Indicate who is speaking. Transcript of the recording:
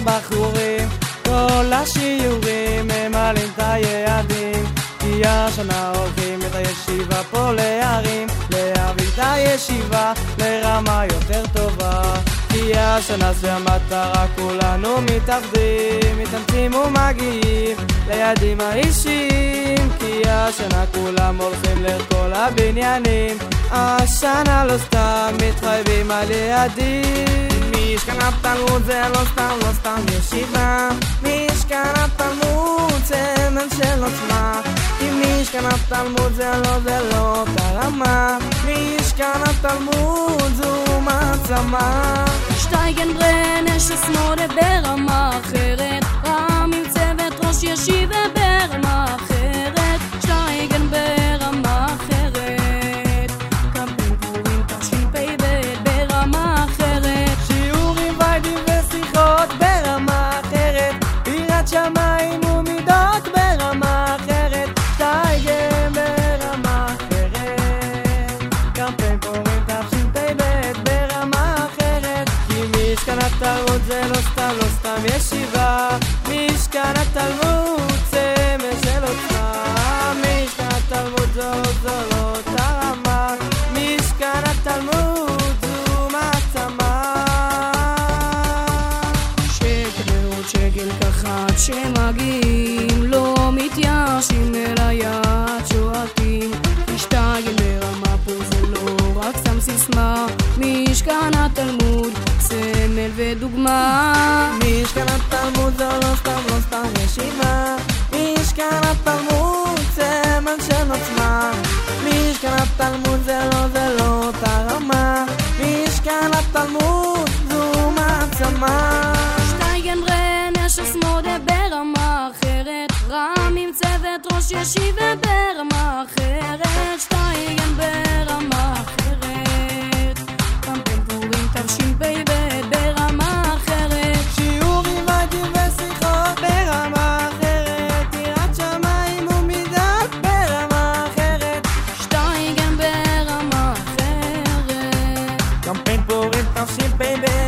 Speaker 1: בחורים, כל השיעורים ממלאים את היעדים, כי השנה הולכים את הישיבה פה להרים, להביא את הישיבה לרמה יותר טובה. כי השנה זה המטרה, כולנו מתאחדים, מתאמצים ומגיעים ליעדים האישיים, כי השנה כולם הולכים לכל הבניינים, השנה לא סתם מתחייבים על יעדים. משכן התלמוד זה לא סתם ישיבה, משכן התלמוד זה עניין של עוצמה, כי משכן התלמוד זה לא אותה רמה, משכן התלמוד זו מעצמה.
Speaker 2: שטייגנברנר ששמאל ברמה אחרת, רם עם צוות ראש ישיבה ברמה אחרת, שטייגן ברמה אחרת, קמפיין פורים תשפ"ב ברמה אחרת,
Speaker 1: שיעורים ויידים ושיחות ברמה אחרת, יראת שמיים ומידות ברמה אחרת, שטייגן ברמה אחרת, קמפיין פורים תשפ"ב ברמה אחרת, כי משכן התלמוד זה לא סתם ישיבה, משכן התלמוד זה משל עוצמה, משכן התלמוד זו לא אותה רמה, משכן התלמוד זו מעצמה.
Speaker 2: שקל ועוד שקל ככה עד שמגיעים, לא מתייאשים אל היעד שואפים, משתגעים ברמה פה זה לא רק סתם סיסמה, משכן התלמוד סמל ודוגמה.
Speaker 1: משכן התלמוד זו לא סתם ישיבה, משכן התלמוד סמל של עוצמה, משכן התלמוד זה לא אותה רמה, משכן התלמוד זו מעצמה.
Speaker 2: שטייגנברנר ששמאל ברמה אחרת, רם עם צוות ראש ישיבה ברמה אחרת, שטייגן ברמה אחרת, קמפיין פורים תשפ"ב ברמה אחרת,
Speaker 1: שיעורים ויידים ושיחות ברמה אחרת, יראת שמיים ומידות ברמה אחרת,
Speaker 2: שטייגן ברמה אחרת,
Speaker 1: קמפיין פורים תשפ"ב